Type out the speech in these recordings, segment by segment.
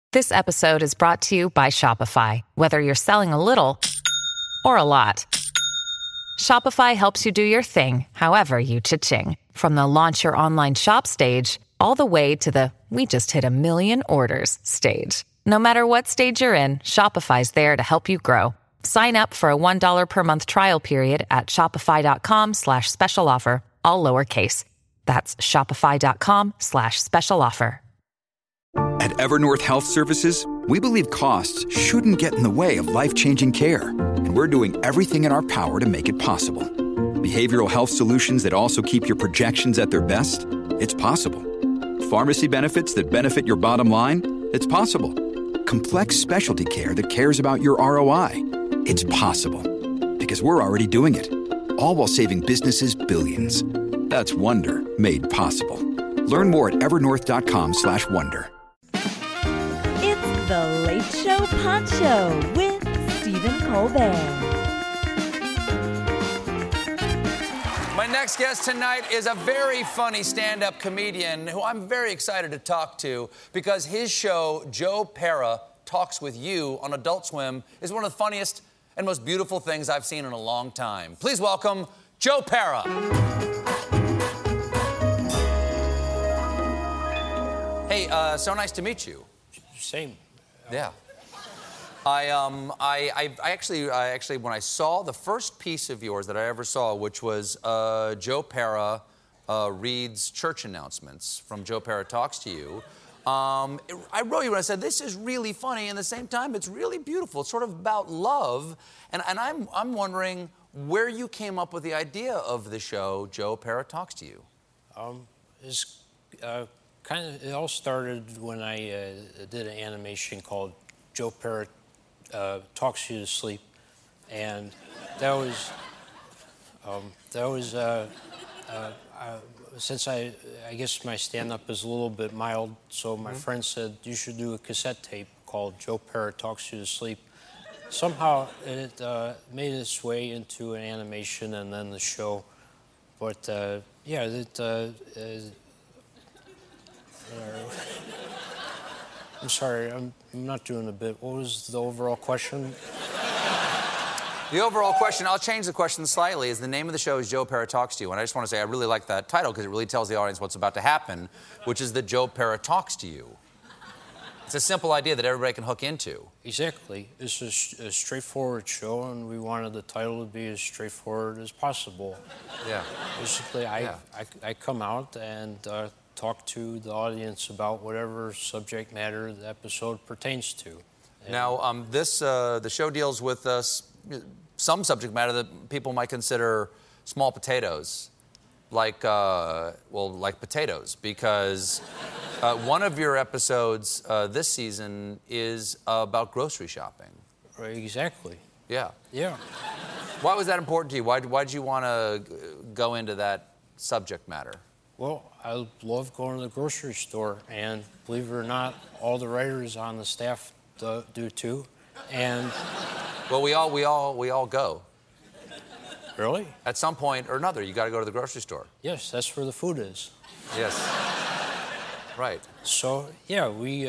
This episode is brought to you by Shopify. Whether you're selling a little or a lot, Shopify helps you do your thing, however you cha-ching. From the launch your online shop stage, all the way to the we just hit 1 million orders stage. No matter what stage you're in, Shopify's there to help you grow. Sign up for a $1 per month trial period at shopify.com/special offer, all lowercase. That's shopify.com/special offer. At Evernorth Health Services, we believe costs shouldn't get in the way of life-changing care, and we're doing everything in our power to make it possible. Behavioral health solutions that also keep your projections at their best? It's possible. Pharmacy benefits that benefit your bottom line? It's possible. Complex specialty care that cares about your ROI? It's possible. Because we're already doing it. All while saving businesses billions. That's Wonder made possible. Learn more at evernorth.com/wonder. It's The Late Show Poncho with Stephen Colbert. My next guest tonight is a very funny stand-up comedian who I'm very excited to talk to because his show, Joe Pera Talks with You on Adult Swim, is one of the funniest and most beautiful things I've seen in a long time. Please welcome Joe Pera. Hey, so nice to meet you. Same. Yeah. I actually, when I saw the first piece of yours that I ever saw, which was Joe Pera reads church announcements from Joe Pera Talks to You, I wrote you and I said, this is really funny, and at the same time, it's really beautiful. It's sort of about love, and I'm wondering where you came up with the idea of the show Joe Pera Talks to You. It's it all started when I did an animation called Joe Pera Talks You to Sleep, and that was since I guess my stand-up is a little bit mild, so my friend said you should do a cassette tape called Joe Pera Talks You to Sleep. Somehow it made its way into an animation and then the show, but I'm sorry, I'm not doing a bit. What was the overall question? The overall question, I'll change the question slightly, is the name of the show is Joe Pera Talks to You. And I just want to say I really like that title because it really tells the audience what's about to happen, which is that Joe Pera talks to you. It's a simple idea that everybody can hook into. Exactly. It's a straightforward show, and we wanted the title to be as straightforward as possible. Yeah. Basically, I come out and talk to the audience about whatever subject matter the episode pertains to. And now, the show deals with some subject matter that people might consider small potatoes, like potatoes, because one of your episodes this season is about grocery shopping. Right, exactly. Yeah. Yeah. Why was that important to you? Why did you want to go into that subject matter? Well, I love going to the grocery store, and believe it or not, all the writers on the staff do too. And well, we all go. Really? At some point or another, you got to go to the grocery store. Yes, that's where the food is. Yes. Right. So yeah, we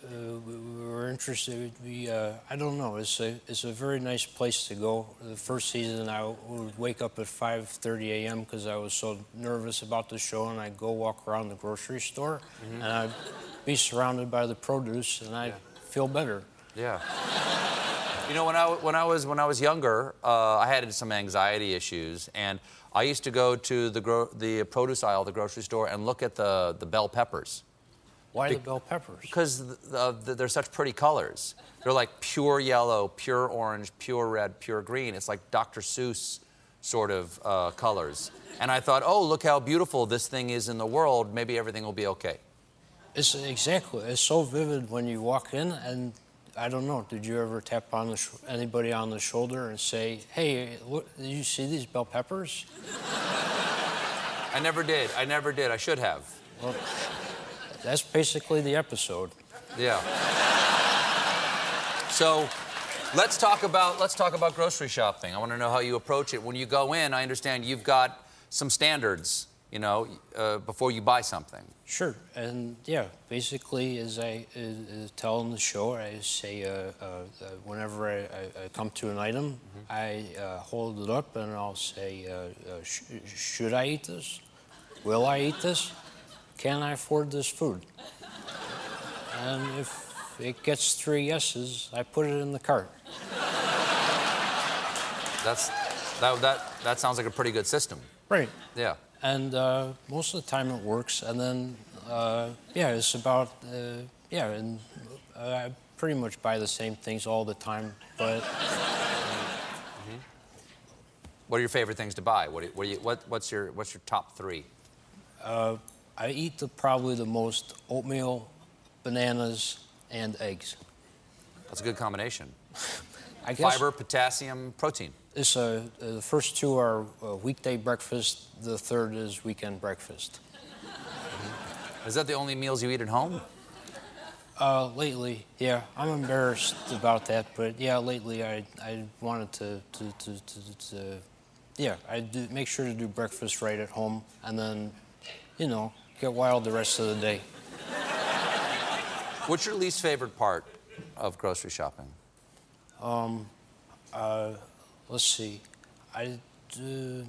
were interested. I don't know. It's a very nice place to go. The first season, I would wake up at 5:30 a.m. because I was so nervous about the show, and I'd go walk around the grocery store, and I'd be surrounded by the produce, and I'd feel better. Yeah. You know, when I was younger, I had some anxiety issues, and I used to go to the produce aisle of the grocery store and look at the bell peppers. Why the bell peppers? Because they're such pretty colors. They're like pure yellow, pure orange, pure red, pure green. It's like Dr. Seuss sort of colors. And I thought, oh, look how beautiful this thing is in the world. Maybe everything will be okay. It's exactly. It's so vivid when you walk in, and I don't know. Did you ever tap on anybody on the shoulder and say, "Hey, look, did you see these bell peppers?" I never did. I should have. Well, that's basically the episode. Yeah. So, let's talk about grocery shopping. I want to know how you approach it. When you go in, I understand you've got some standards before you buy something. Sure, and yeah, basically, as I tell in the show, I say whenever I come to an item, I hold it up and I'll say, should I eat this? Will I eat this? Can I afford this food? And if it gets 3 yeses, I put it in the cart. That sounds like a pretty good system. Right. Yeah. And most of the time it works. And then, it's about, and I pretty much buy the same things all the time. But What are your favorite things to buy? What's your top 3? I eat probably the most oatmeal, bananas, and eggs. That's a good combination. I guess Fiber, potassium, protein. the first 2 are weekday breakfast. The third is weekend breakfast. Is that the only meals you eat at home? Lately, yeah, I'm embarrassed about that, but yeah, lately I wanted to I do make sure to do breakfast right at home, and then, get wild the rest of the day. What's your least favorite part of grocery shopping? Let's see, You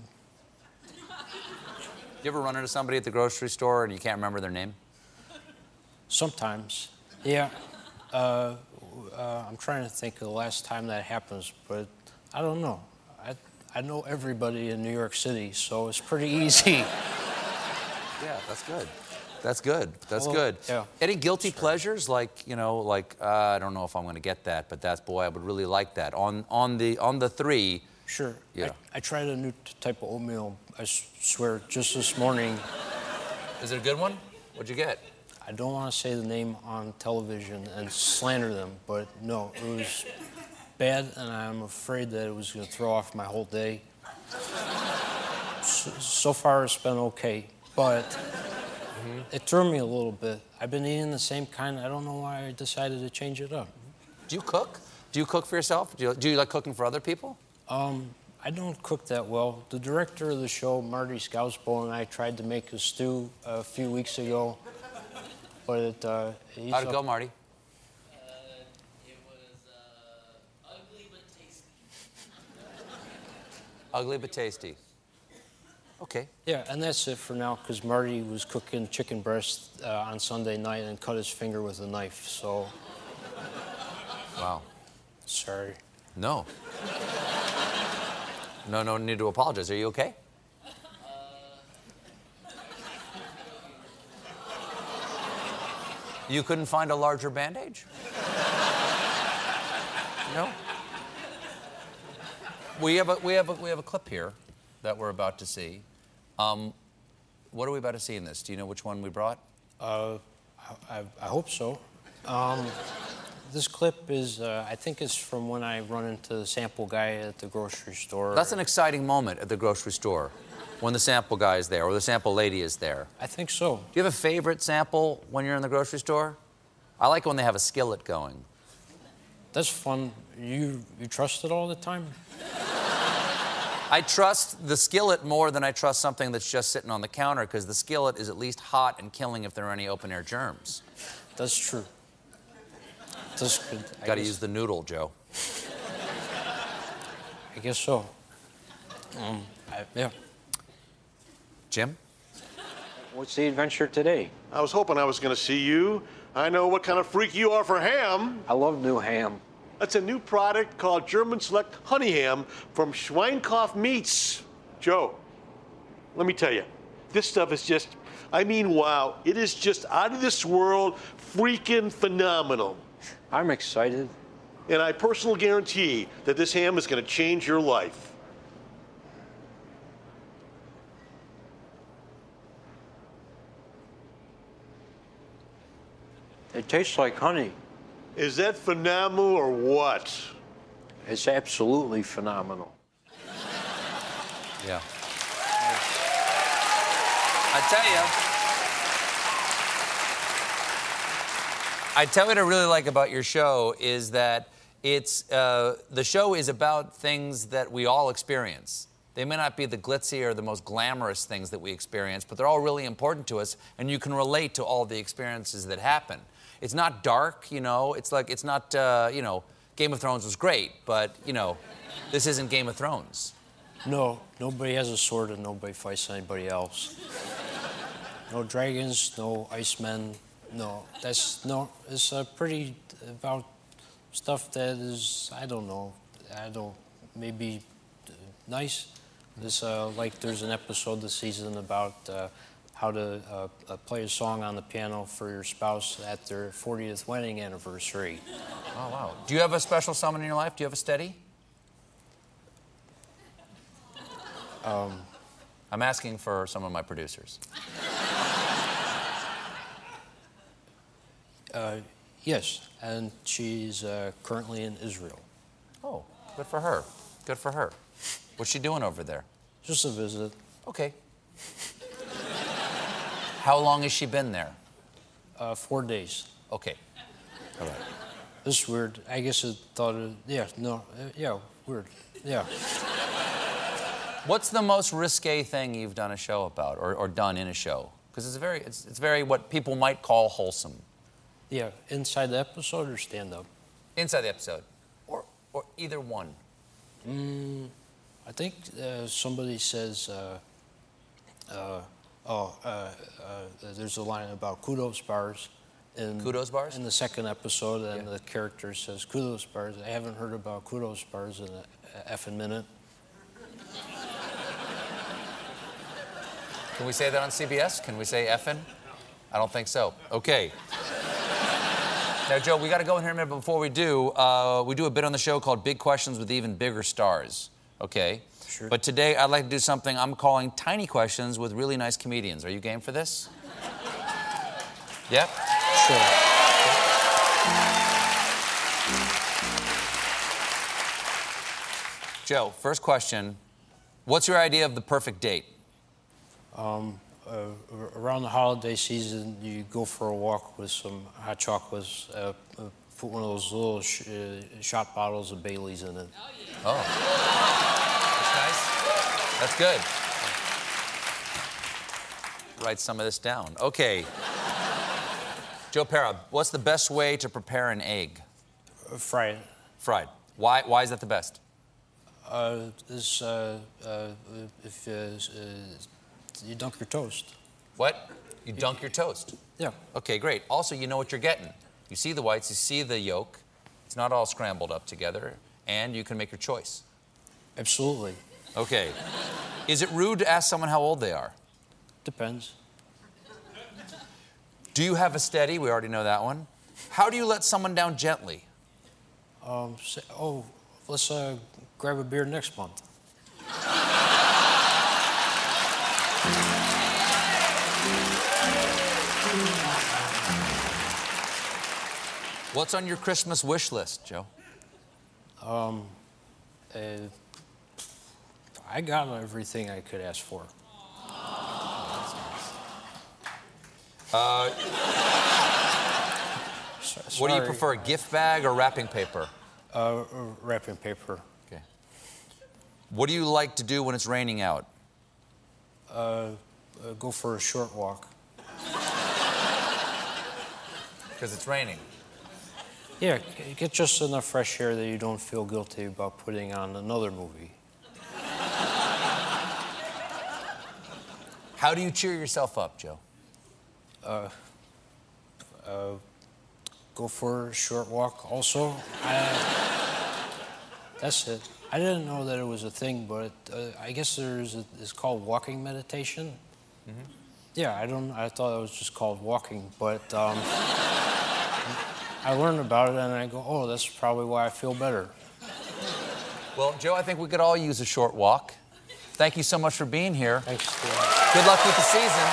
ever run into somebody at the grocery store and you can't remember their name? sometimes, yeah. I'm trying to think of the last time that happens, but I don't know. I know everybody in New York City, so it's pretty easy. Yeah, that's good. That's good. That's Well, good. yeah. Any guilty pleasures, I don't know if I'm going to get that, but I would really like that. On the 3. Sure. Yeah. I tried a new type of oatmeal, I swear, just this morning. Is it a good one? What'd you get? I don't want to say the name on television and slander them, but no, it was bad, and I'm afraid that it was going to throw off my whole day. So far, it's been okay, but it threw me a little bit. I've been eating the same kind. I don't know why I decided to change it up. Do you cook? Do you cook for yourself? Do you like cooking for other people? I don't cook that well. The director of the show, Marty Scousbo, and I tried to make a stew a few weeks ago, but he's How'd it go, Marty? It was ugly but tasty. Ugly but tasty. Okay. Yeah, and that's it for now, because Marty was cooking chicken breast on Sunday night and cut his finger with a knife, so Wow. sorry. No. No need to apologize. Are you okay? You couldn't find a larger bandage? No? We have a clip here that we're about to see. What are we about to see in this? Do you know which one we brought? I hope so. This clip is, I think it's from when I run into the sample guy at the grocery store. That's an exciting moment at the grocery store, when the sample guy is there or the sample lady is there. I think so. Do you have a favorite sample when you're in the grocery store? I like when they have a skillet going. That's fun. You trust it all the time? I trust the skillet more than I trust something that's just sitting on the counter, because the skillet is at least hot and killing if there are any open-air germs. That's true. That's good. Got to use the noodle, Joe. I guess so. Yeah. Jim? What's the adventure today? I was hoping I was going to see you. I know what kind of freak you are for ham. I love new ham. That's a new product called German Select Honey Ham from Schweinkopf Meats. Joe, let me tell you, this stuff is just, wow, it is just out of this world, freaking phenomenal. I'm excited. And I personally guarantee that this ham is going to change your life. It tastes like honey. Is that phenomenal or what? It's absolutely phenomenal. Yeah. I tell you what I really like about your show is that it's the show is about things that we all experience. They may not be the glitzy or the most glamorous things that we experience, but they're all really important to us, and you can relate to all the experiences that happen. It's not dark, you know. It's not, you know, Game of Thrones was great, but, you know, this isn't Game of Thrones. No, nobody has a sword and nobody fights anybody else. No dragons, no icemen, no. It's pretty about stuff that is, maybe nice. It's like there's an episode this season about how to play a song on the piano for your spouse at their 40th wedding anniversary. Oh, wow. Do you have a special someone in your life? Do you have a steady? I'm asking for some of my producers. Yes, and she's currently in Israel. Oh, good for her. Good for her. What's she doing over there? Just a visit. Okay. How long has she been there? 4 days. Okay. All right. It's weird. I guess it thought it, weird. Yeah. What's the most risque thing you've done a show about or done in a show? Because it's very what people might call wholesome. Yeah, inside the episode or stand-up? Inside the episode. Or either one. I think somebody says, there's a line about kudos bars. Kudos bars? In the second episode, and the character says, kudos bars. I haven't heard about kudos bars in a effing minute. Can we say that on CBS? Can we say effing? I don't think so. Okay. Now, Joe, we got to go in here in a minute, but before we do a bit on the show called Big Questions with Even Bigger Stars, okay? Sure. But today, I'd like to do something I'm calling Tiny Questions with Really Nice Comedians. Are you game for this? Yep? Sure. Joe, first question. What's your idea of the perfect date? Around the holiday season, you go for a walk with some hot chocolates, put one of those little shot bottles of Bailey's in it. Oh. That's nice. That's good. Write some of this down. Okay. Joe Pera, what's the best way to prepare an egg? Fried. Fried. Why is that the best? If you dunk your toast. What? You dunk your toast? Yeah. Okay, great. Also, you know what you're getting. You see the whites, you see the yolk. It's not all scrambled up together, and you can make your choice. Absolutely. Okay. Is it rude to ask someone how old they are? Depends. Do you have a steady? We already know that one. How do you let someone down gently? Let's grab a beer next month. What's on your Christmas wish list, Joe? I got everything I could ask for. What do you prefer, a gift bag or wrapping paper? Wrapping paper. Okay. What do you like to do when it's raining out? Go for a short walk. Because it's raining. Yeah, get just enough fresh air that you don't feel guilty about putting on another movie. How do you cheer yourself up, Joe? Go for a short walk also. That's it. I didn't know that it was a thing, but I guess it's called walking meditation. Mm-hmm. Yeah, I thought it was just called walking, but I learned about it and I go, oh, that's probably why I feel better. Well, Joe, I think we could all use a short walk. Thank you so much for being here. Thanks, Steve. Good luck with the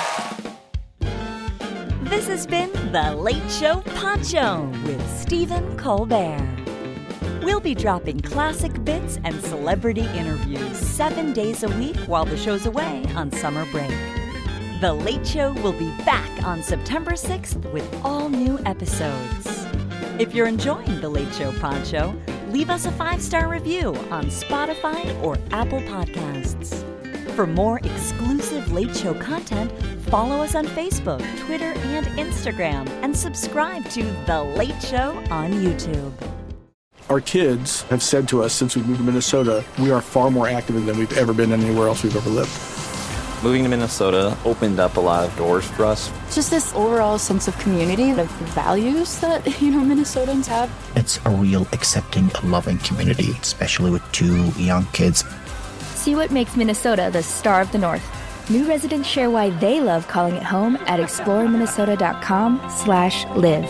season. This has been The Late Show Poncho with Stephen Colbert. We'll be dropping classic bits and celebrity interviews 7 days a week while the show's away on summer break. The Late Show will be back on September 6th with all new episodes. If you're enjoying The Late Show Poncho, leave us a 5-star review on Spotify or Apple Podcasts. For more exclusive Late Show content, follow us on Facebook, Twitter, and Instagram, and subscribe to The Late Show on YouTube. Our kids have said to us since we moved to Minnesota, we are far more active than we've ever been anywhere else we've ever lived. Moving to Minnesota opened up a lot of doors for us. Just this overall sense of community, the values that, Minnesotans have. It's a real accepting, loving community, especially with 2 young kids. See what makes Minnesota the star of the North. New residents share why they love calling it home at exploreminnesota.com/live.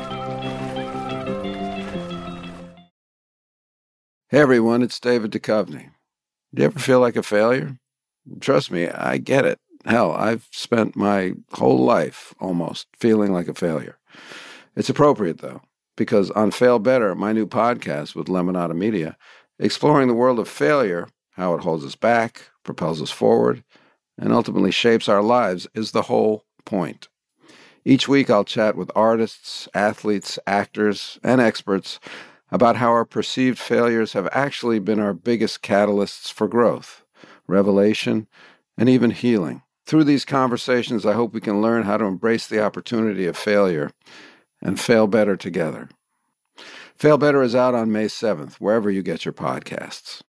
Hey everyone, it's David Duchovny. Do you ever feel like a failure? Trust me, I get it. Hell, I've spent my whole life almost feeling like a failure. It's appropriate, though, because on Fail Better, my new podcast with Lemonada Media, exploring the world of failure, how it holds us back, propels us forward, and ultimately shapes our lives, is the whole point. Each week, I'll chat with artists, athletes, actors, and experts about how our perceived failures have actually been our biggest catalysts for growth, revelation, and even healing. Through these conversations, I hope we can learn how to embrace the opportunity of failure and fail better together. Fail Better is out on May 7th, wherever you get your podcasts.